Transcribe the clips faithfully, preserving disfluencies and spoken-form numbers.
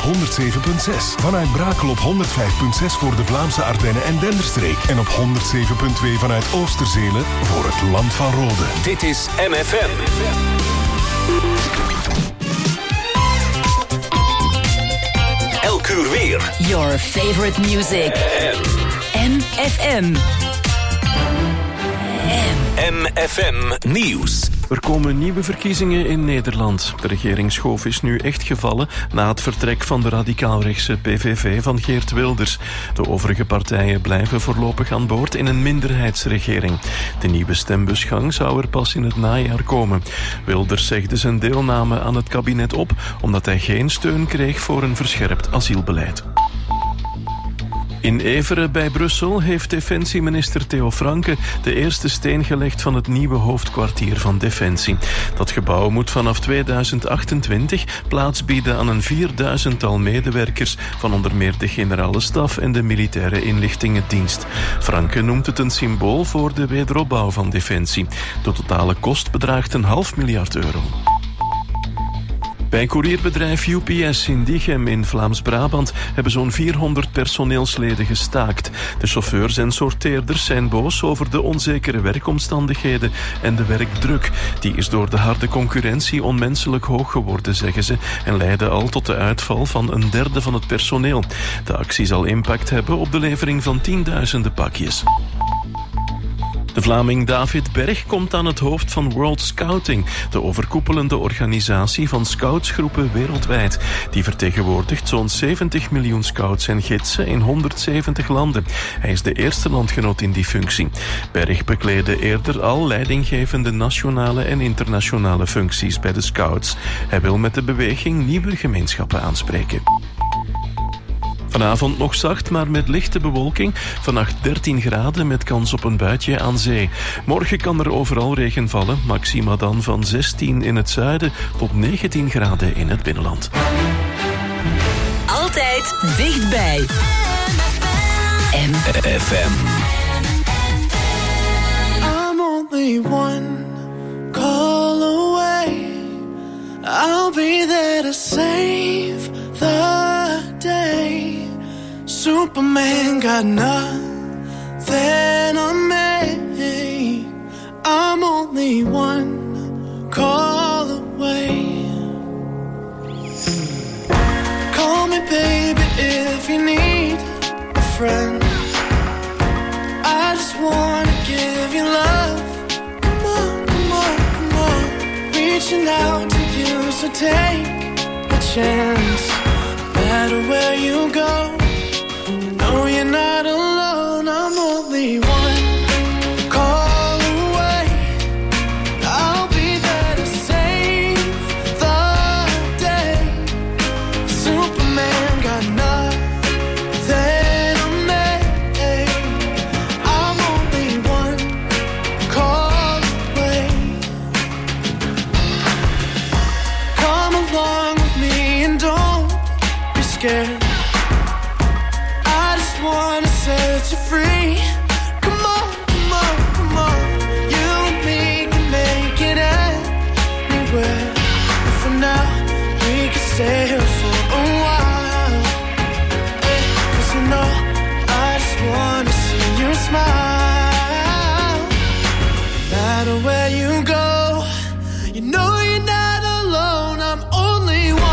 honderd zeven komma zes. Vanuit Brakel op honderd vijf komma zes voor de Vlaamse Ardennen en Denderstreek. En op honderd zeven komma twee vanuit Oosterzelen voor het Land van Rode. Dit is M F M. Elk uur weer. Your favorite music. M F M. M F M Nieuws. Er komen nieuwe verkiezingen in Nederland. De regeringsschoof is nu echt gevallen na het vertrek van de radicaal-rechtse P V V van Geert Wilders. De overige partijen blijven voorlopig aan boord in een minderheidsregering. De nieuwe stembusgang zou er pas in het najaar komen. Wilders zegde zijn deelname aan het kabinet op omdat hij geen steun kreeg voor een verscherpt asielbeleid. In Everen bij Brussel heeft defensieminister Theo Franke de eerste steen gelegd van het nieuwe hoofdkwartier van Defensie. Dat gebouw moet vanaf tweeduizend achtentwintig plaats bieden aan een vierduizendtal medewerkers van onder meer de generale staf en de militaire inlichtingendienst. Franke noemt het een symbool voor de wederopbouw van Defensie. De totale kost bedraagt een half miljard euro. Bij courierbedrijf U P S in Diegem in Vlaams-Brabant hebben zo'n vierhonderd personeelsleden gestaakt. De chauffeurs en sorteerders zijn boos over de onzekere werkomstandigheden en de werkdruk. Die is door de harde concurrentie onmenselijk hoog geworden, zeggen ze, en leidde al tot de uitval van een derde van het personeel. De actie zal impact hebben op de levering van tienduizenden pakjes. De Vlaming David Berg komt aan het hoofd van World Scouting, de overkoepelende organisatie van scoutsgroepen wereldwijd. Die vertegenwoordigt zo'n zeventig miljoen scouts en gidsen in honderdzeventig landen. Hij is de eerste landgenoot in die functie. Berg bekleedde eerder al leidinggevende nationale en internationale functies bij de scouts. Hij wil met de beweging nieuwe gemeenschappen aanspreken. Vanavond nog zacht, maar met lichte bewolking. Vannacht dertien graden met kans op een buitje aan zee. Morgen kan er overal regen vallen. Maxima dan van zestien in het zuiden tot negentien graden in het binnenland. Altijd dichtbij. M F M. I'm only one call away. I'll be there to save the day. Superman got nothing on me. I'm only one call away. Call me baby if you need a friend. I just wanna give you love. Come on, come on, come on. Reaching out to you, so take a chance. No matter where you go, no, you're not alone. I'm only one call away. I'll be there to save the day. Superman got nothing on me. I'm only one call away. Come along with me and don't be scared. Wanna set you free. Come on, come on, come on. You and me can make it anywhere. And for now, we can stay here for a while. Hey, 'cause you know, I just wanna see you smile. No matter where you go, you know you're not alone. I'm only one.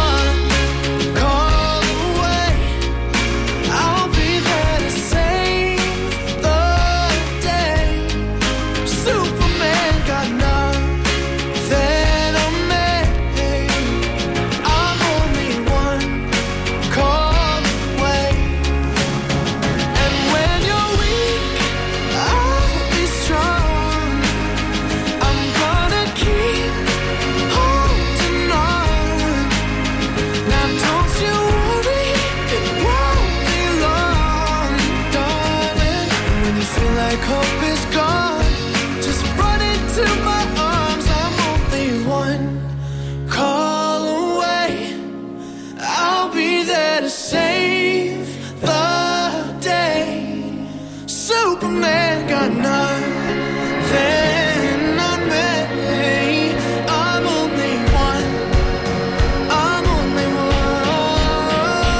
I'm only one. I'm only one.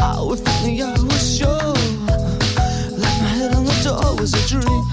Oh, if only I was sure. Like my head on the door was a dream.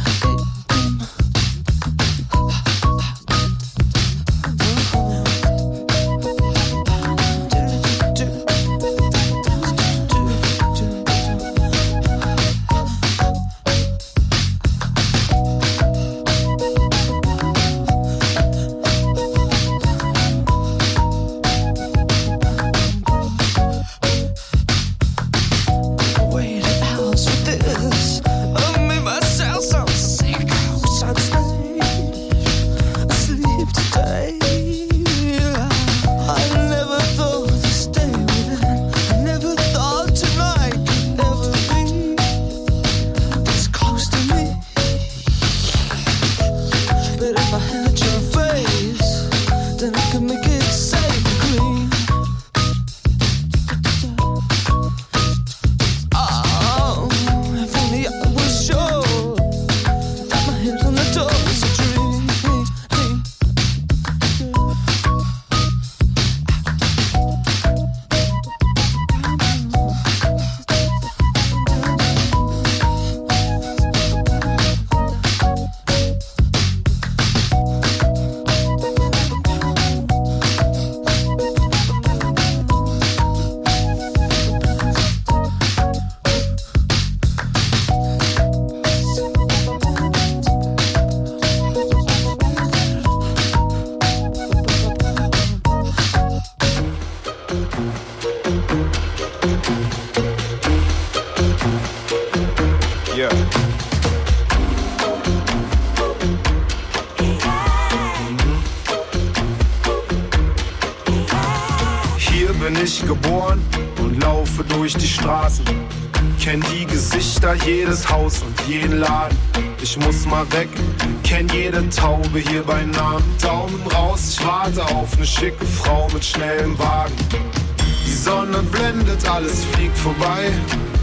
Jedes Haus und jeden Laden. Ich muss mal weg, kenn jede Taube hier bei Namen. Daumen raus, ich warte auf ne schicke Frau mit schnellem Wagen. Die Sonne blendet, alles fliegt vorbei.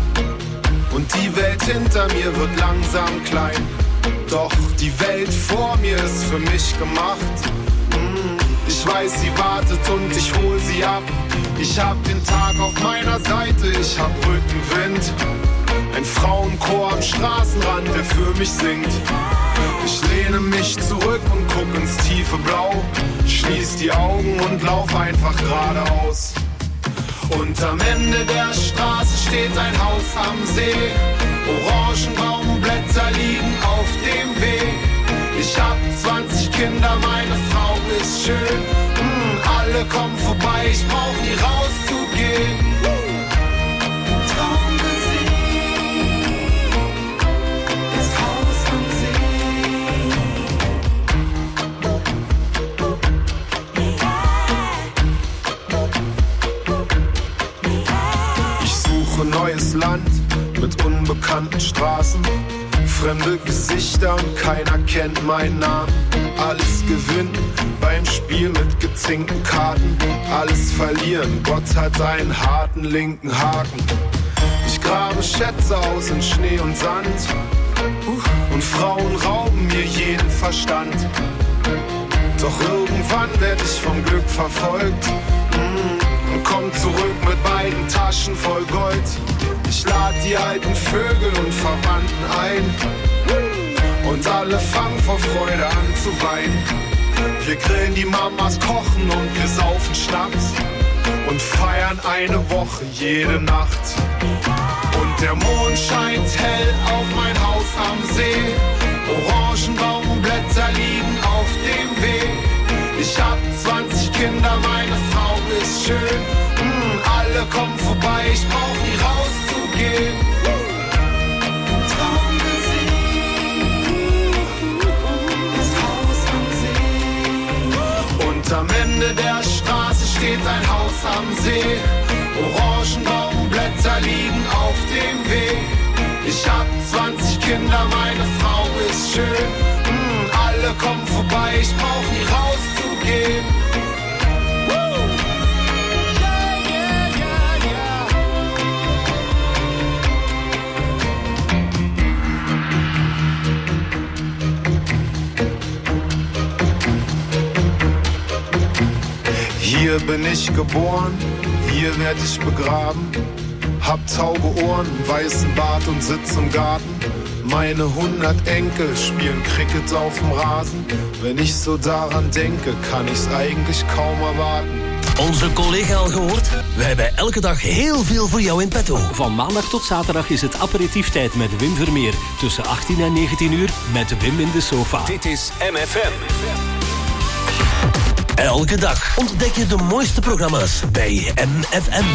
Und die Welt hinter mir wird langsam klein. Doch die Welt vor mir ist für mich gemacht. Ich weiß, sie wartet und ich hol sie ab. Ich hab den Tag auf meiner Seite, ich hab Rückenwind. Ein Frauenchor am Straßenrand, der für mich singt. Ich lehne mich zurück und guck ins tiefe Blau. Schließ die Augen und lauf einfach geradeaus. Und am Ende der Straße steht ein Haus am See. Orangenbaumblätter liegen auf dem Weg. Ich hab zwanzig Kinder, meine Frau ist schön. Mm, alle kommen vorbei, ich brauch nie rauszugehen. Neues Land mit unbekannten Straßen, fremde Gesichter und keiner kennt meinen Namen. Alles gewinnen beim Spiel mit gezinkten Karten, alles verlieren, Gott hat einen harten linken Haken. Ich grabe Schätze aus in Schnee und Sand und Frauen rauben mir jeden Verstand. Doch irgendwann werd ich vom Glück verfolgt und komm zurück mit beiden Taschen voll Gold. Ich lad die alten Vögel und Verwandten ein und alle fangen vor Freude an zu weinen. Wir grillen, die Mamas kochen und wir saufen Schnaps und feiern eine Woche jede Nacht. Und der Mond scheint hell auf mein Haus am See. Orangenbaumblätter liegen auf dem Weg. Ich hab zwanzig Kinder, meine Frau ist schön. Mm, alle kommen vorbei, ich brauch nie rauszugehen. Traummusik, das Haus am See. Und am Ende der Straße steht ein Haus am See. Orangenbaumblätter liegen auf dem Weg. Ich hab zwanzig Kinder, meine Frau ist schön. Mm, alle kommen vorbei, ich brauch nie rauszugehen. Hier bin ich geboren, hier werd ich begraben. Hab taube Ohren, weißen Bart und sitz im Garten. Meine hundert Enkel spielen Cricket auf dem Rasen. Wenn ich so daran denke, kann ich's eigentlich kaum erwarten. Onze collega al gehoord? We hebben elke dag heel veel voor jou in petto. Van maandag tot zaterdag is het aperitieftijd met Wim Vermeer. Tussen achttien en negentien uur met Wim in de sofa. Dit is M F M. Elke dag ontdek je de mooiste programma's bij M F M.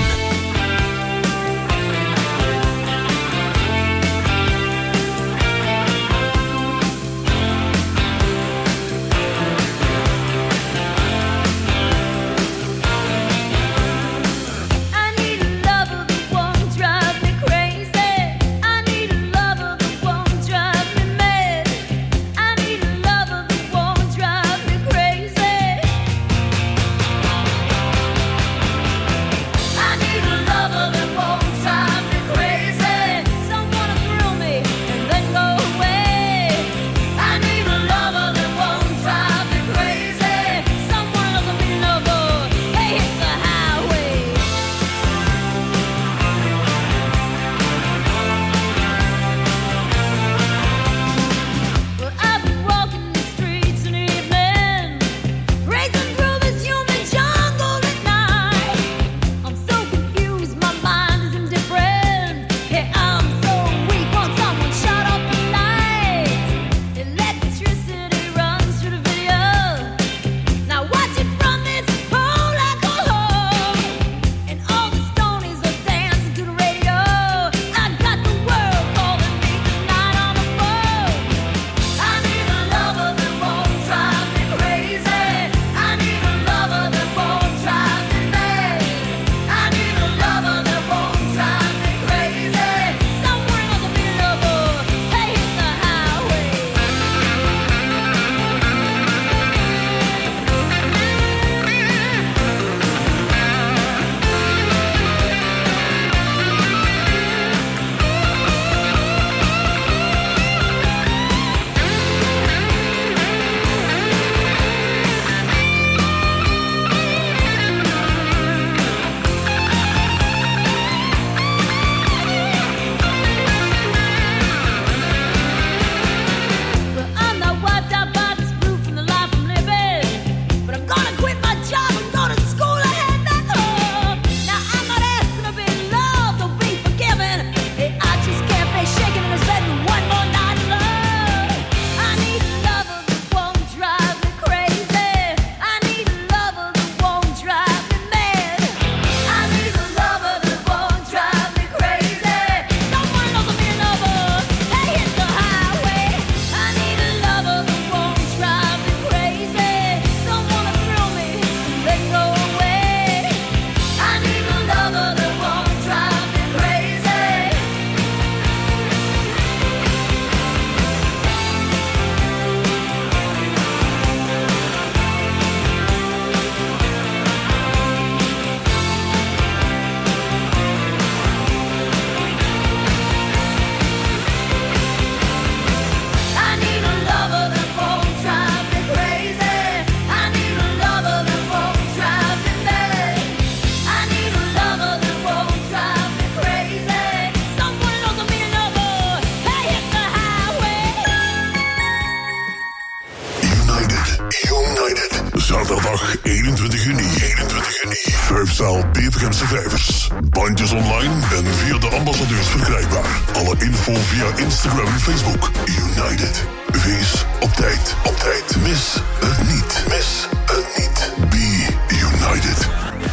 Zaterdag eenentwintig juni. eenentwintig juni. Vijfzaal Bevergemse Vijvers. Bandjes online en via de ambassadeurs verkrijgbaar. Alle info via Instagram en Facebook. United. Wees op tijd. Op tijd. Mis het niet. Mis het niet. Be United.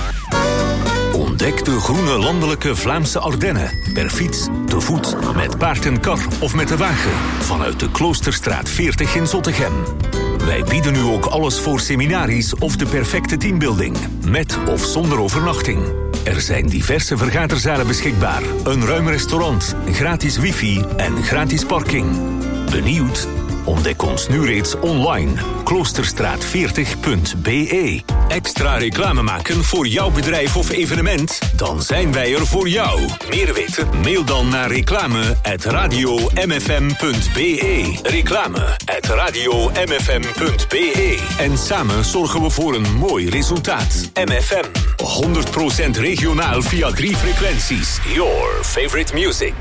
Ontdek de groene landelijke Vlaamse Ardennen. Per fiets, te voet, met paard en kar of met de wagen. Vanuit de Kloosterstraat veertig in Zottegem. Wij bieden nu ook alles voor seminaries of de perfecte teambuilding. Met of zonder overnachting. Er zijn diverse vergaderzalen beschikbaar. Een ruim restaurant, gratis wifi en gratis parking. Benieuwd? Ontdek ons nu reeds online. kloosterstraat veertig punt be Extra reclame maken voor jouw bedrijf of evenement? Dan zijn wij er voor jou. Meer weten? Mail dan naar reclame at radio m f m punt b e. Reclame at radio m f m punt b e. En samen zorgen we voor een mooi resultaat. M F M. honderd procent regionaal via drie frequenties. Your favorite music.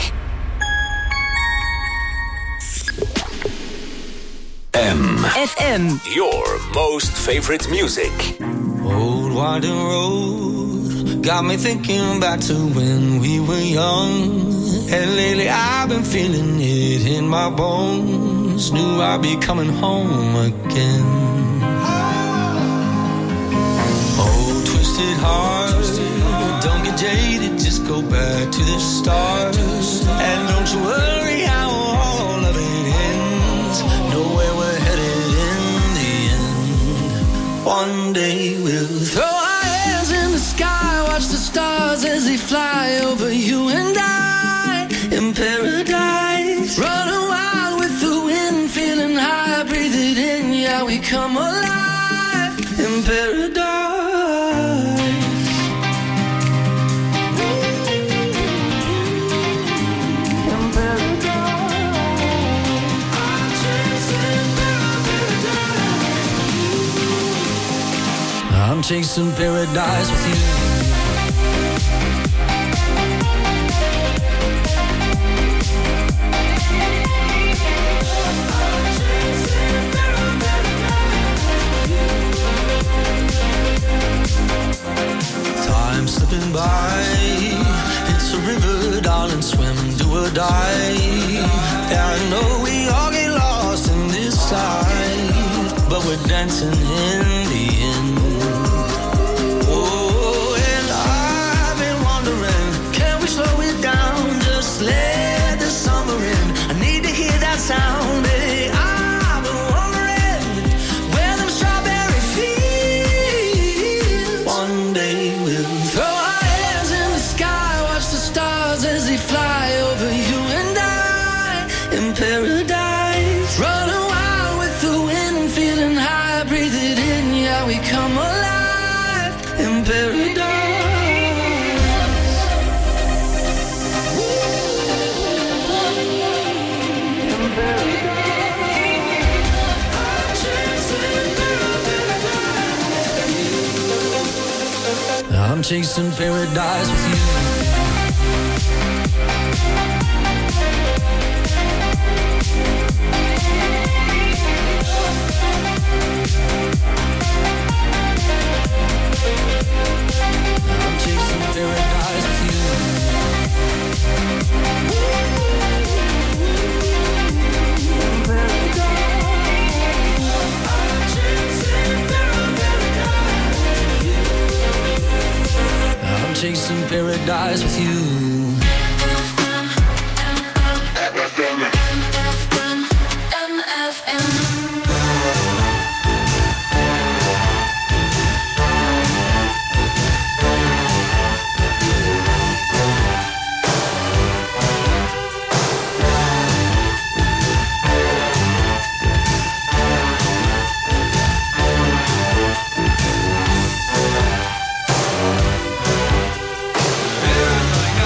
M. F M. Your most favorite music. Old winding road got me thinking back to when we were young. And lately I've been feeling it in my bones. Knew I'd be coming home again. Oh, twisted heart, don't get jaded, just go back to the start. And don't you worry how all of it ends. Know where we're headed in the end. One day we'll throw our hands in the sky, watch the stars as they fly over you and I in paradise. Running wild with the wind, feeling high, breathe it in, yeah, we come alive in paradise. I'm chasing paradise with you. Time slipping by, it's a river, darling, swim, do or die. Yeah, I know we all get lost in this life, but we're dancing in the end. Let the summer in. I need to hear that sound, baby. I've been wondering where them strawberry fields. One day we'll throw our hands in the sky, watch the stars as they fly over you and I in paradise. Running wild with the wind, feeling high, breathe it in, yeah, we come alive in paradise. I'm chasing paradise with you. I'm chasing paradise with you. I'm chasing paradise with you. Like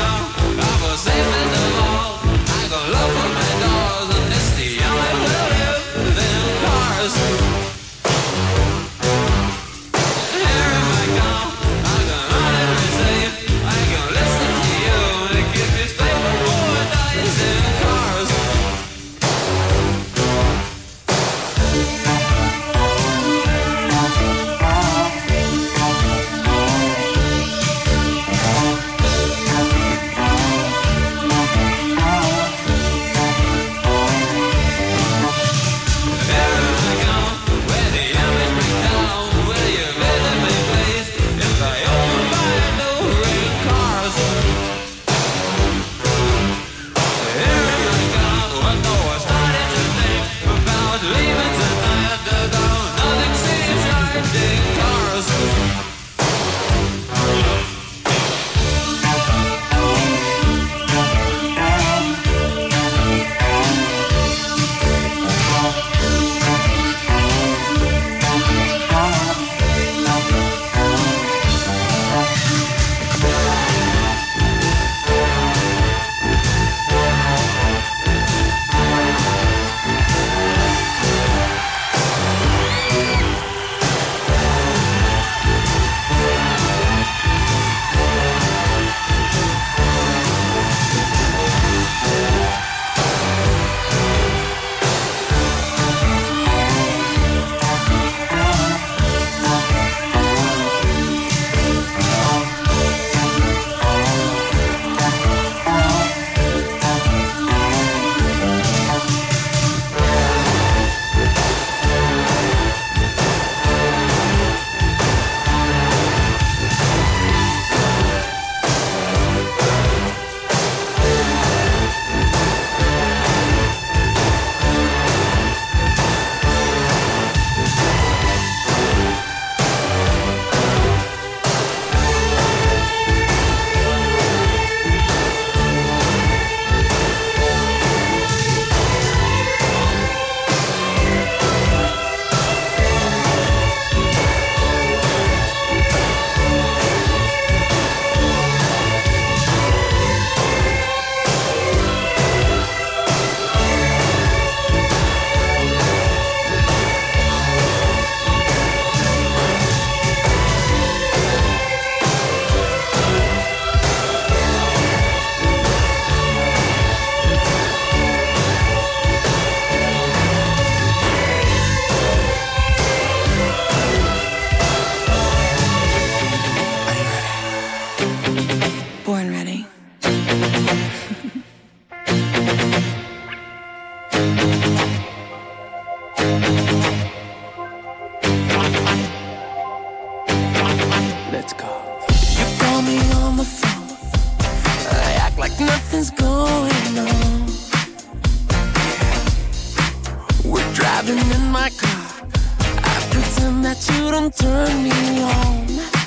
going on. We're driving in my car. I pretend that you don't turn me on.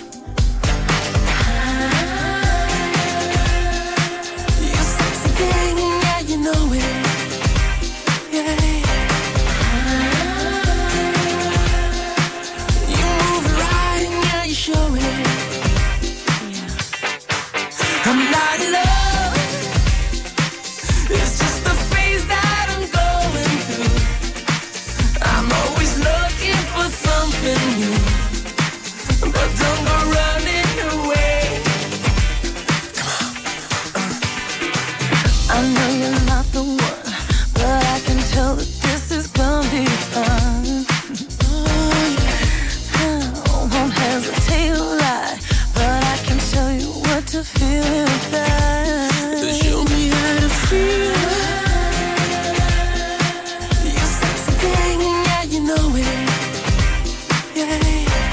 You sexy thing, yeah, you know it. Yeah. You move right, yeah, you show it. Yeah. I'm not in love. It's just the phase that I'm going through. I'm always looking for something new, but don't go running away. Come on. Uh. I know you're not the one, but I can tell that this is gonna be fun. Oh, yeah. I won't hesitate to lie, but I can tell you what to feel inside. So show me how to feel. You sexy thing, yeah, you know it. Yeah.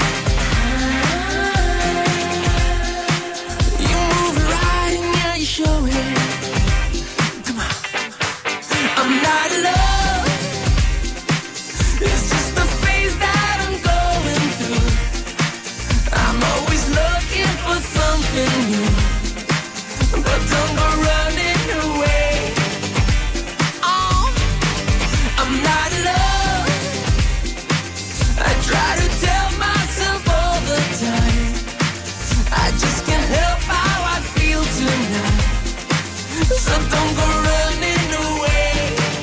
You move right, yeah, you show it. Come on. I'm not in love. It's just the phase that I'm going through. I'm always looking for something new, but don't go running away. Oh, I'm not in love. I try to tell myself all the time. I just can't help how I feel tonight. So don't go running away.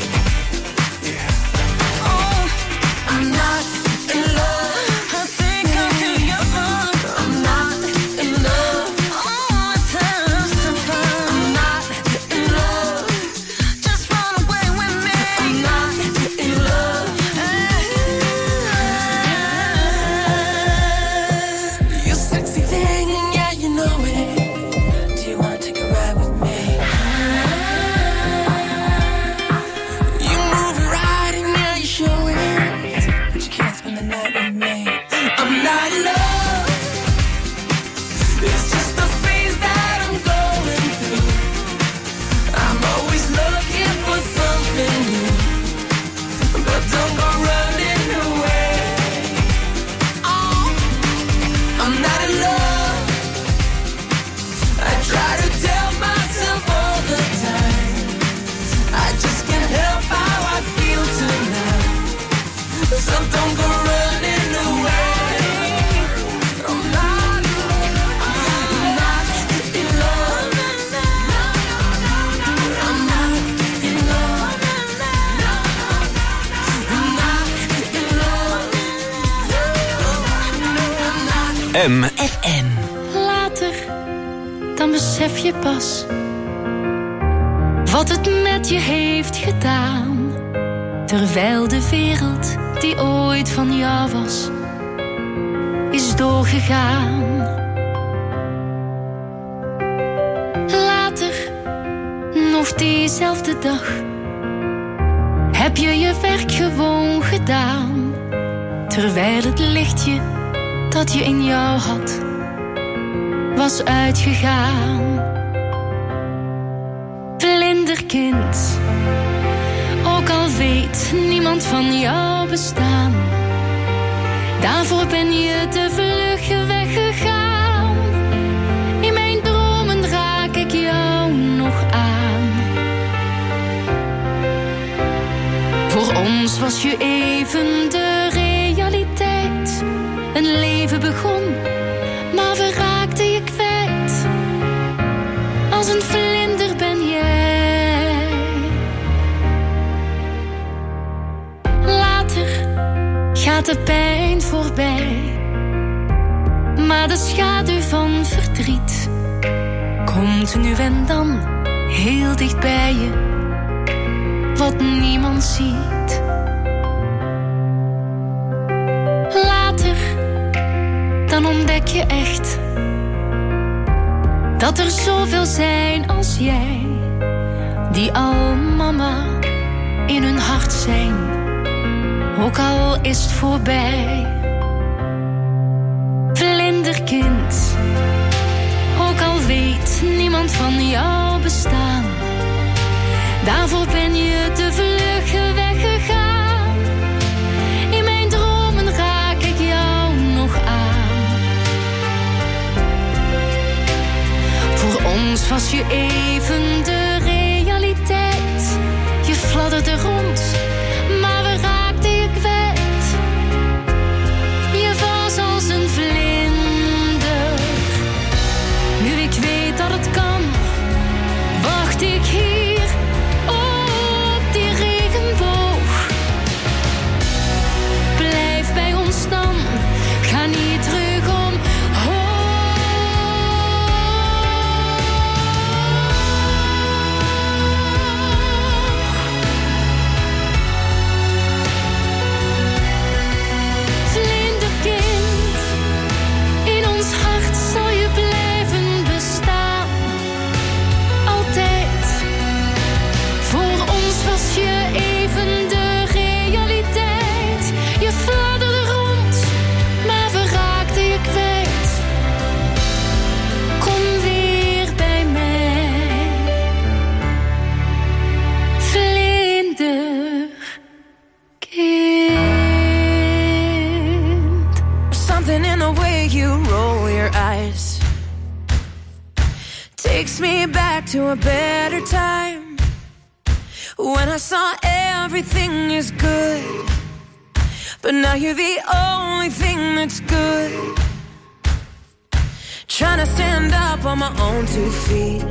Yeah. Oh, I'm not in love. I think I'm too young. I'm not in love. Oh, it's have some fun. I'm not in love. Just run away with me. I'm not in love. You sexy thing, yeah, you know it. Do you want to take a ride with me? You move right and yeah, you show it, but you can't spend the night with me. I'm not in love. It's just the phase that I'm going through. I'm always looking for something new, but don't go running away. Oh, I'm not in love. I try to tell myself all the time. I just can't help how I feel tonight. So don't go running away. I'm not, I'm not in love. I'm not in love. I'm not in love. I'm not. M. F M. Later, dan besef je pas wat het met je heeft gedaan. Terwijl de wereld die ooit van jou was, is doorgegaan. Later, nog diezelfde dag, heb je je werk gewoon gedaan. Terwijl het lichtje dat je in jou had, was uitgegaan. Vlinderkind, ook al weet niemand van jouw bestaan, daarvoor ben je te vlug weggegaan. In mijn dromen raak ik jou nog aan. Voor ons was je even de realiteit. Een leven begon, maar we raakten je kwijt. Als een vlinder ben jij. Later gaat de pijn voorbij, maar de schaduw van verdriet komt nu en dan heel dicht bij je, wat niemand ziet. Later, dan ontdek je echt dat er zoveel zijn als jij, die al mama in hun hart zijn, ook al is het voorbij. Vlinderkind, ook al weet niemand van jouw bestaan, Daarvoor ben je te vlug weggegaan. In mijn dromen raak ik jou nog aan. Voor ons was je even de realiteit. Je fladderde rond, maar we raakten je kwijt. Je was als een vlinder. Nu ik weet dat het kan, wacht ik hier op die regenboog. Blijf bij ons dan, ga niet terug omhoog. Vlinderkind, in ons hart zal je blijven bestaan. Altijd. Voor ons was je even de realiteit. Je fladderde rond, maar we raakten je kwijt. Kom weer bij mij, vlinderkind. Something in the way you roll your eyes takes me back to a better time, when I saw everything is good, but now you're the only thing that's good. Trying to stand up on my own two feet.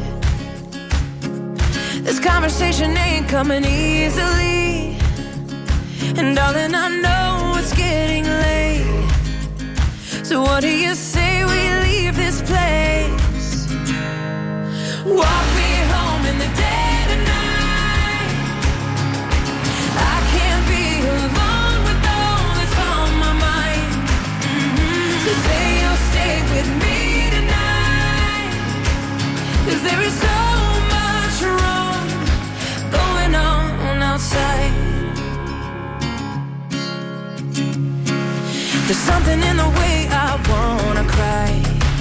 This conversation ain't coming easily, and darling, I know it's getting late. So what do you say we leave this place? Walk me home in the dead of night. I can't be alone with all that's on my mind. Mm-hmm. So say you'll stay with me tonight, 'cause there is so much wrong going on outside. There's something in the way I wanna cry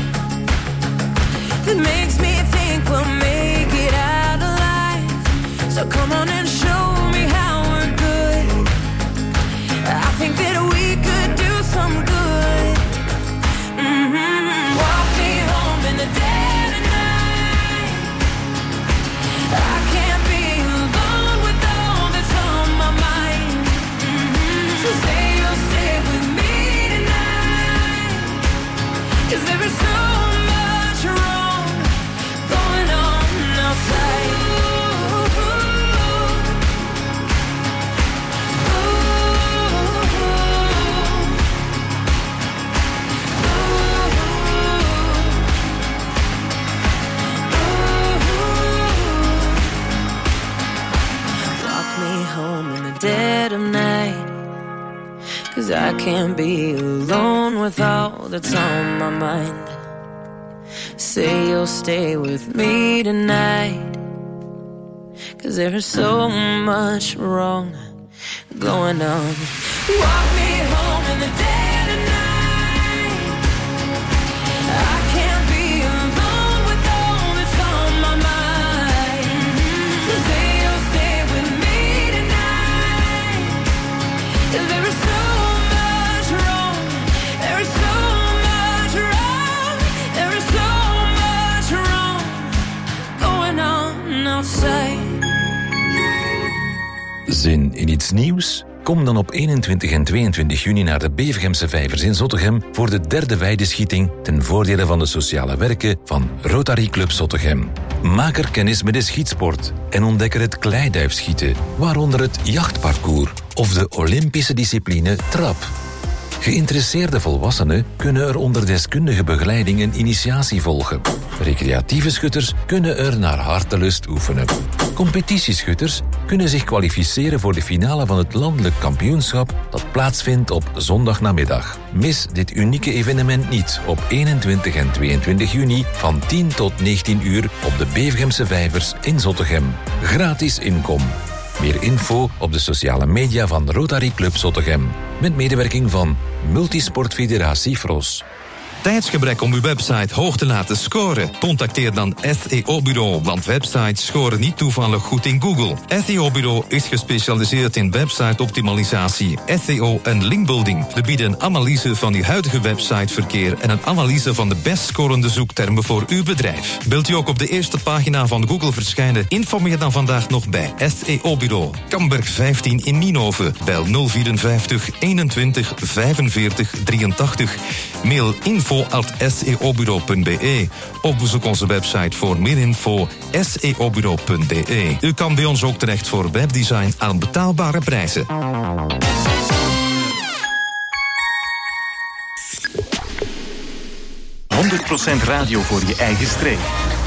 that makes me think we'll make it out alive. So come on and show me how we're good. I think that we could do some good. Mm-hmm. Walk me home in the dead of night. I can't be alone with all that's on my mind. Mm-hmm. So say you'll stay with me tonight, 'cause there is so much wrong going on outside. Ooh, ooh, walk me home in the dead of night, 'cause I can't be alone with all that's on my mind. Say you'll stay with me tonight, 'cause there is so much wrong going on. Walk me home in the dead of night. I can't be alone with all that's on my mind. So say you'll stay with me tonight, 'cause there is so much wrong. There is so much wrong. There is so much wrong going on outside. Zin in iets nieuws? Kom dan op eenentwintig en tweeëntwintig juni naar de Bevergemse Vijvers in Zottegem voor de derde weideschieting ten voordele van de sociale werken van Rotary Club Zottegem. Maak er kennis met de schietsport en ontdek er het kleiduifschieten, waaronder het jachtparcours of de Olympische discipline trap. Geïnteresseerde volwassenen kunnen er onder deskundige begeleiding een initiatie volgen. Recreatieve schutters kunnen er naar hartelust oefenen. Competitieschutters kunnen zich kwalificeren voor de finale van het landelijk kampioenschap dat plaatsvindt op zondagnamiddag. Mis dit unieke evenement niet op eenentwintig en tweeëntwintig juni van tien tot negentien uur op de Bevergemse Vijvers in Zottegem. Gratis inkom. Meer info op de sociale media van Rotary Club Zottegem. Met medewerking van Multisport Federatie Fros. Tijdsgebrek om uw website hoog te laten scoren? Contacteer dan S E O-bureau, want websites scoren niet toevallig goed in Google. S E O-bureau is gespecialiseerd in website-optimalisatie, S E O en linkbuilding. We bieden een analyse van uw huidige websiteverkeer en een analyse van de best scorende zoektermen voor uw bedrijf. Wilt u ook op de eerste pagina van Google verschijnen? Informeer dan vandaag nog bij S E O-bureau. Kamberg vijftien in Nienhoven. Bel nul vierenvijftig eenentwintig vijfenveertig drieëntachtig. Mail info at s e o bureau punt b e. Of bezoek onze website voor meer info s e o bureau punt b e. U kan bij ons ook terecht voor webdesign aan betaalbare prijzen. honderd procent radio voor je eigen streek.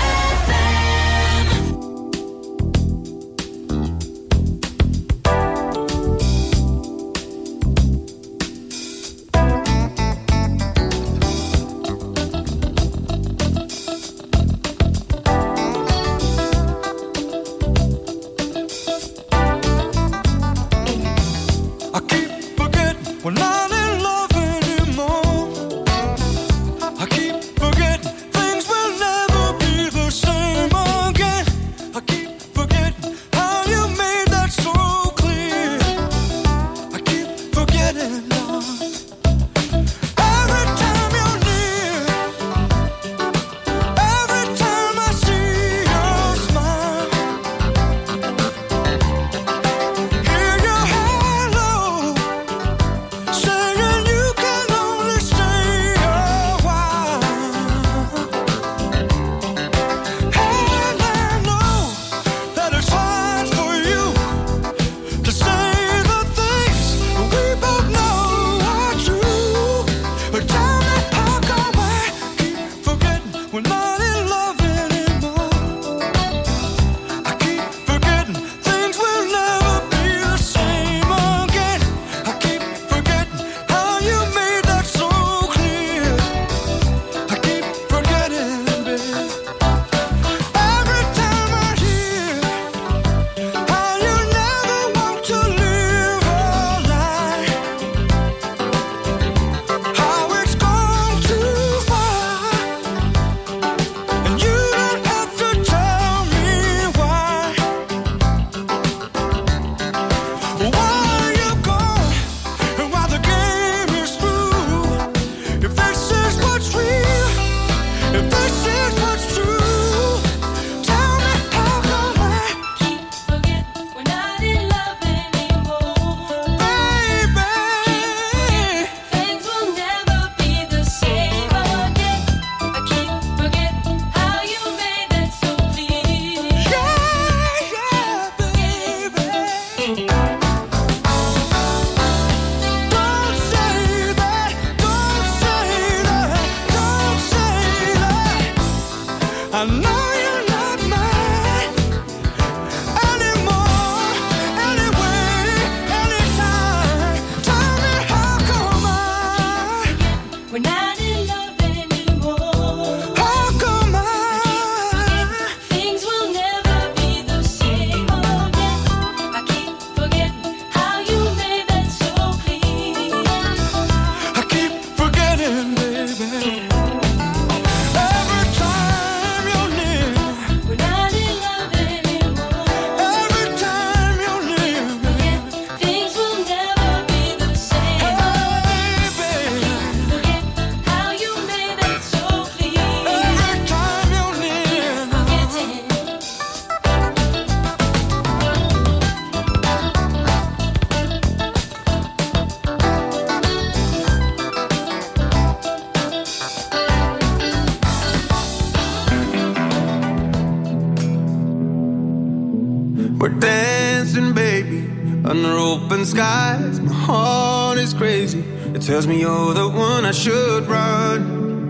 We're dancing, baby, under open skies. My heart is crazy. It tells me you're the one I should run.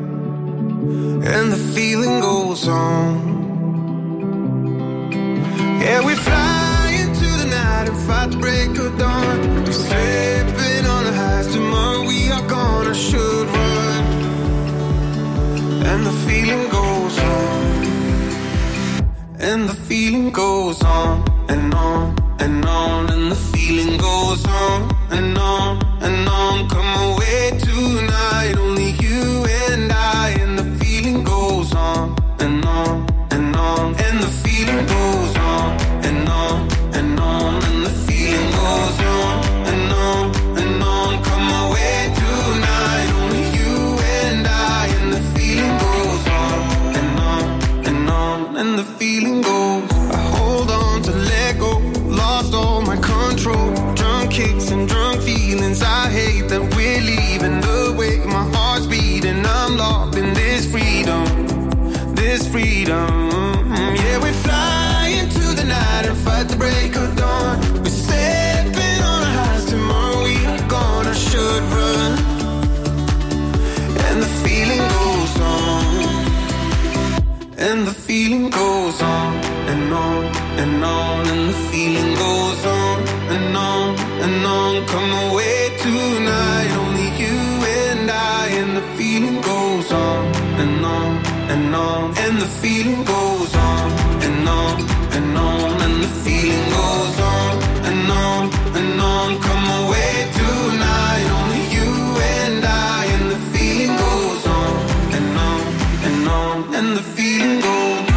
And the feeling goes on. Yeah, we fly into the night and fight the break of dawn. We're slipping on the highs. Tomorrow we are gone. I should run. And the feeling goes on. And the feeling goes on and on and on. And the feeling goes on and on and on. Come away tonight, only you and I. break of dawn. We're stepping on our highs, tomorrow we are gone. I should run, and the feeling goes on, and the feeling goes on, and on, and on, and the feeling goes on, and on, and on. Come away tonight, only you and I, and the feeling goes on, and on, and on, and the feeling goes on, and on, and on, and the feeling goes on, and on, and on. Come away tonight, only you and I, and the feeling goes on, and on, and on, and the feeling goes on.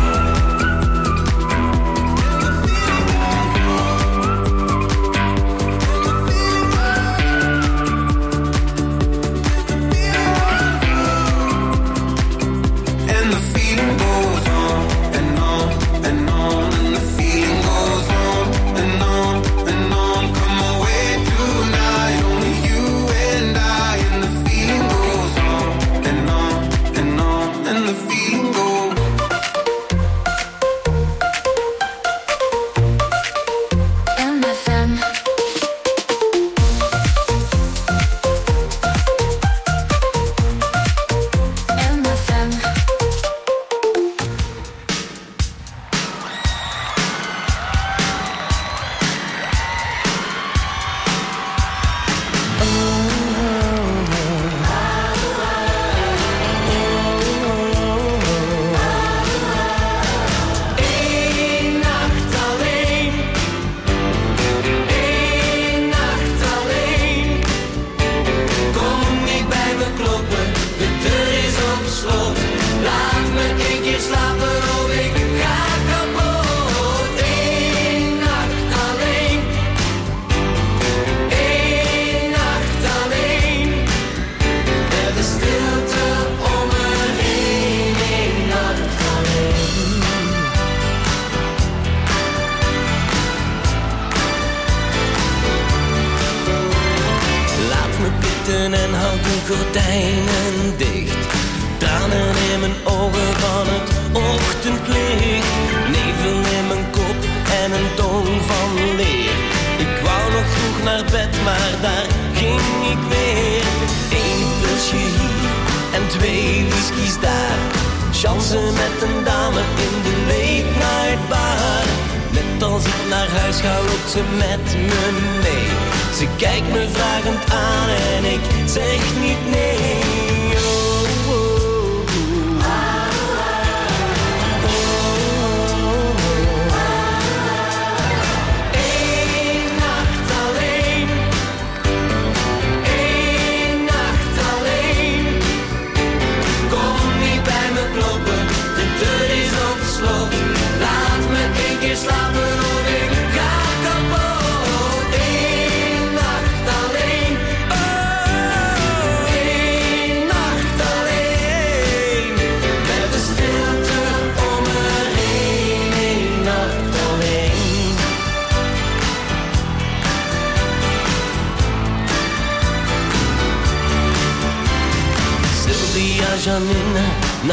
Janine,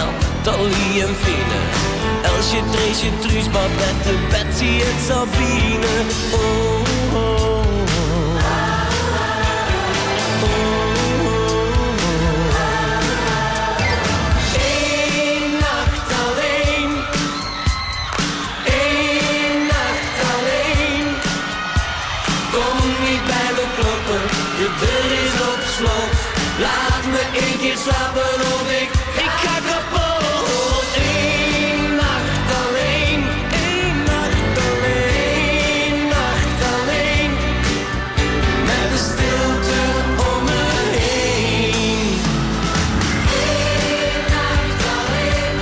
Nathalie en Fine, Elsje, Treesje, Truus, Babette, Betsy en Sabine. Oh, oh, oh. Eén nacht alleen, één nacht alleen. Kom niet bij me kloppen, de deur is op slot. Laat me één keer slapen of ik, ik ga kapot. Eén nacht alleen, één nacht alleen, één nacht alleen. Met de stilte om me heen. Eén nacht alleen,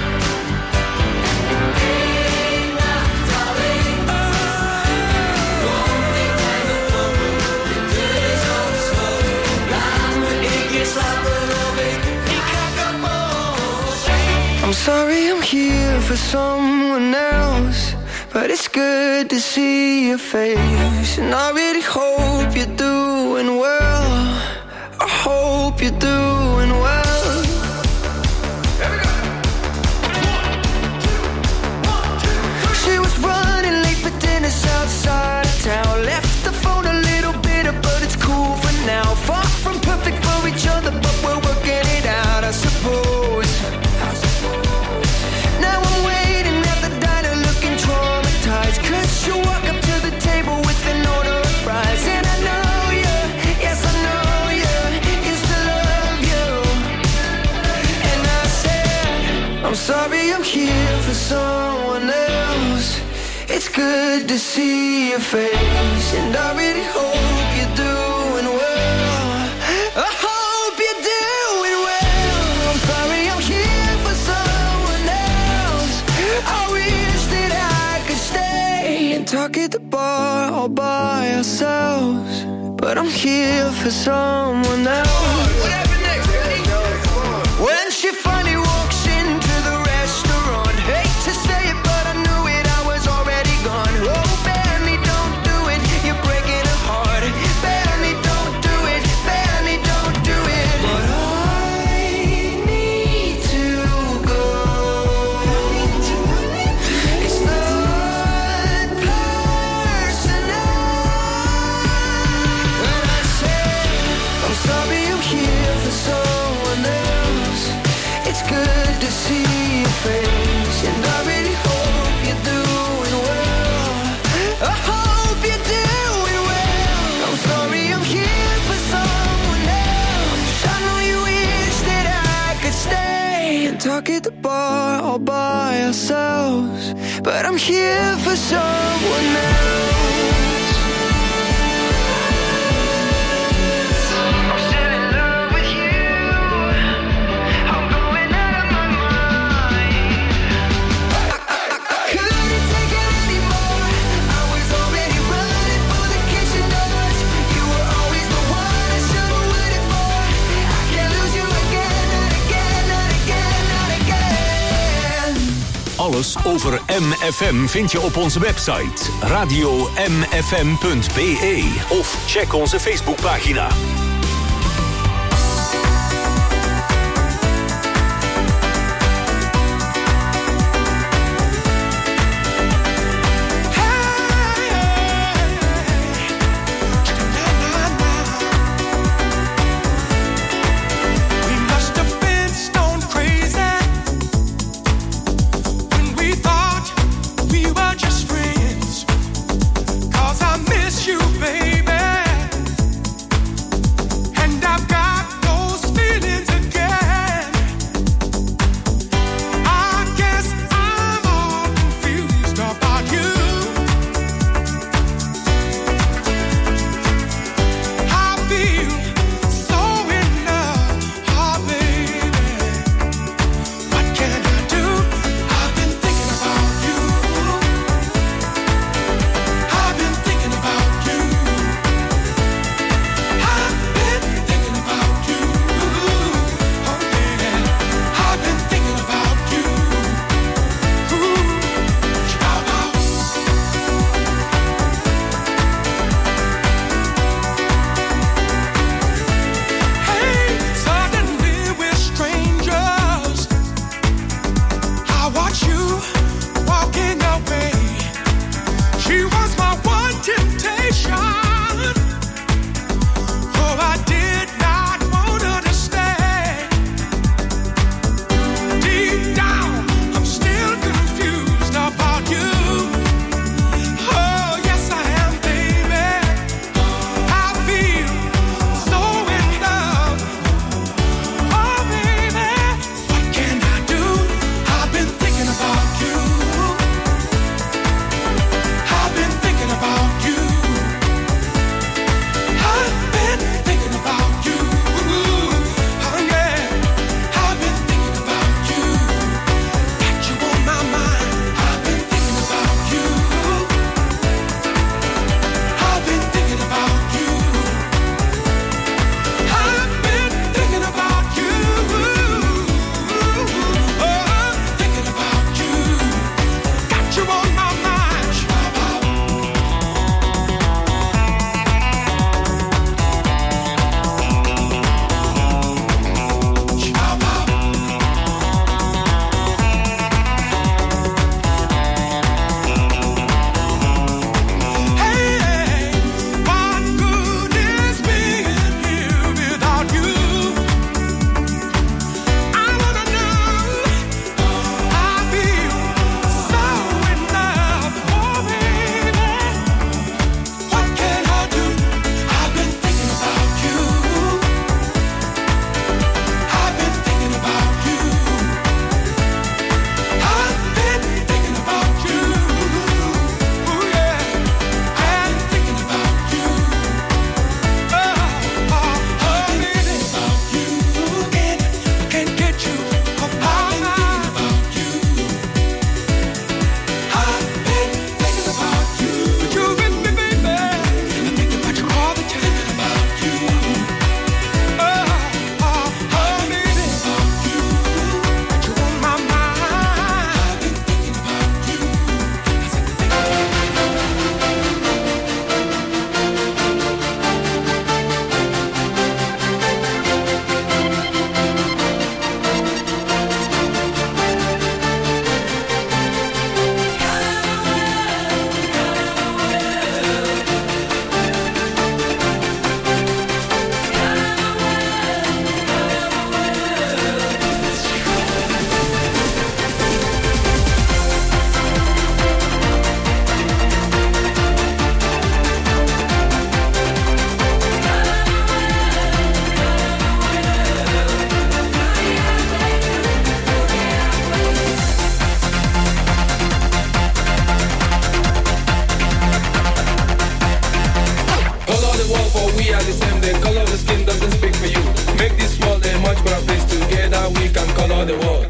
één nacht alleen. Kom niet bij me kloppen, de deur is op slot. Laat me één keer slapen. I'm sorry I'm here for someone else, but it's good to see your face. And I really hope you're doing well. I hope you're doing well. She was running late for dinner outside. good to see your face, and I really hope you're doing well. I hope you're doing well. I'm sorry I'm here for someone else. I wish that I could stay and talk at the bar all by ourselves, but I'm here for someone else. What happened next, Ready? When she finally walks into the restaurant, hate to say it, but I knew it, I was already gone. Oh, Benny, don't do it, you're breaking her heart. Benny, don't do it, Benny, don't do it. But I need to go. It's not personal. When I say I'm sorry I'm here for someone else, it's good to see your face, and I really hope you're doing well. I hope you're doing well. I'm sorry I'm here for someone else. I know you wish that I could stay and talk at the bar all by ourselves, but I'm here for someone else. I'm still in love with you. I'm going out of my mind. I couldn't take it anymore. I was already running for the kitchen doors. You were always the one I should have waited for. I can't lose you again, not again, not again, not again. Alles over M F M vind je op onze website radio m f m punt b e of check onze Facebookpagina. We must have been stone crazy when we thought we were just friends. 'Cause I miss you, baby. from the color of the skin doesn't speak for you. Make this world a much better place. Together we can color the world.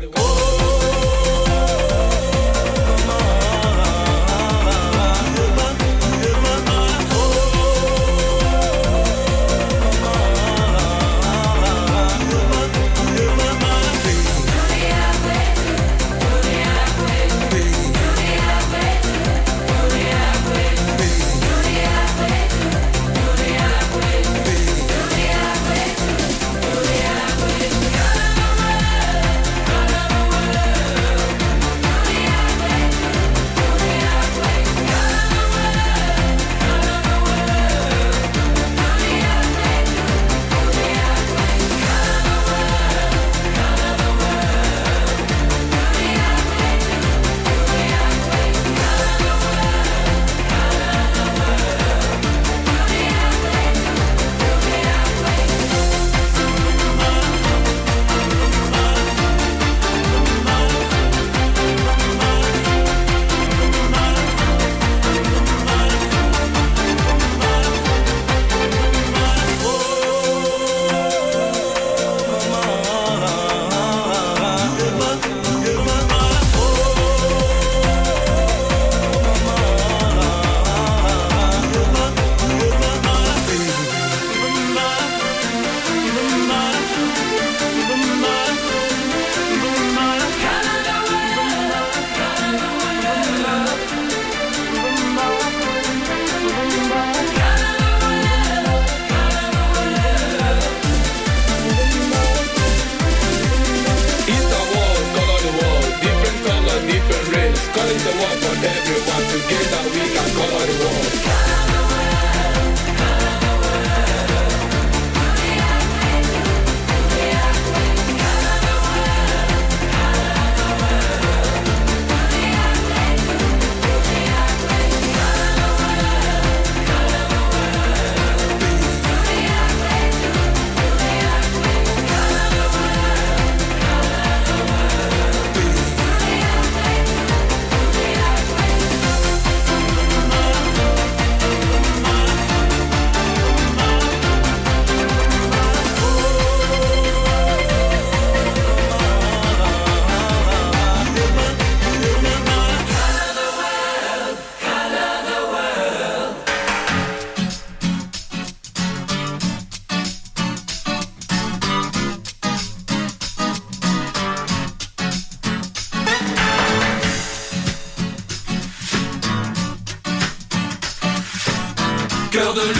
Cœur de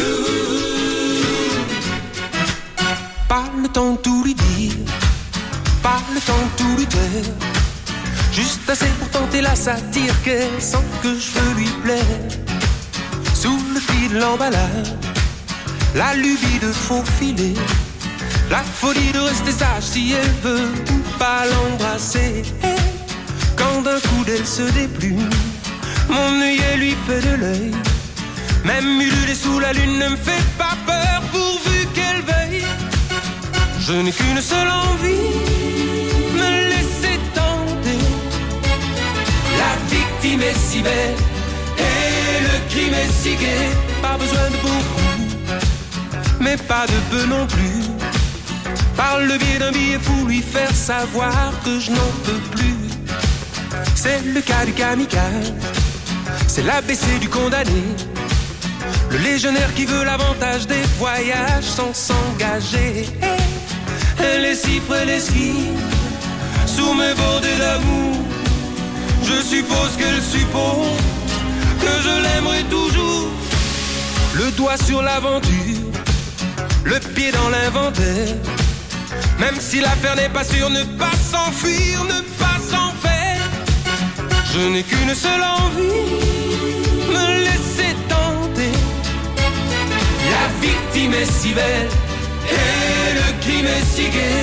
loup. Pas le temps de tout lui dire, pas le temps de tout lui faire. Juste assez pour tenter la satire qu'elle sent que je veux lui plaire. Sous le fil de l'emballage, la lubie de faufiler, la folie de rester sage si elle veut pas l'embrasser. Quand d'un coup d'elle se déplume, mon œillet lui fait de l'œil. Même ululer sous la lune ne me fait pas peur pourvu qu'elle veuille. Je n'ai qu'une seule envie, me laisser tenter. La victime est si belle et le crime est si gai. Pas besoin de beaucoup, mais pas de peu non plus. Par le biais d'un billet fou, lui faire savoir que je n'en peux plus. C'est le cas du kamikaze, c'est l'A B C du condamné, le légionnaire qui veut l'avantage des voyages sans s'engager. Elle les cifre et les skis sous mes bordées d'amour. Je suppose qu'elle suppose que je l'aimerai toujours. Le doigt sur l'aventure, le pied dans l'inventaire. Même si l'affaire n'est pas sûre, ne pas s'enfuir, ne pas s'en faire. Je n'ai qu'une seule envie, me laisser tenter. La victime est si belle et le crime est si gai.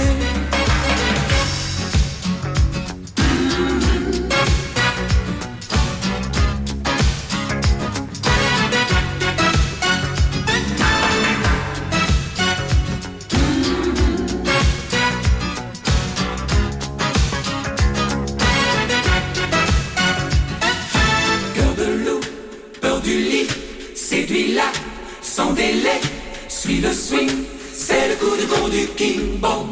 suis le swing, c'est le coup de vent du King Bong.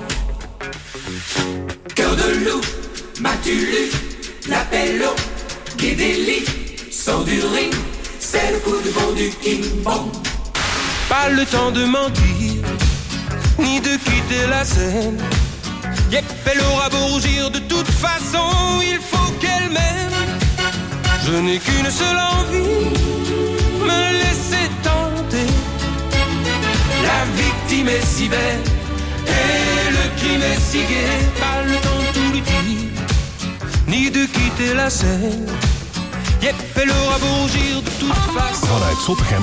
Cœur de loup, m'as-tu lu? L'appel au Guédéli, sort du ring, c'est le coup de vent du King Bong. Pas le temps de mentir, ni de quitter la scène. Yep, elle aura beau rougir, de toute façon, il faut qu'elle m'aime. Je n'ai qu'une seule envie, me laisser tenter. La victime est si belle, et le crime est si gai. Pas le temps de tout lui dire, ni de quitter la scène. Yep, elle aura beau rougir, de toute façon. Vanuit Zottegem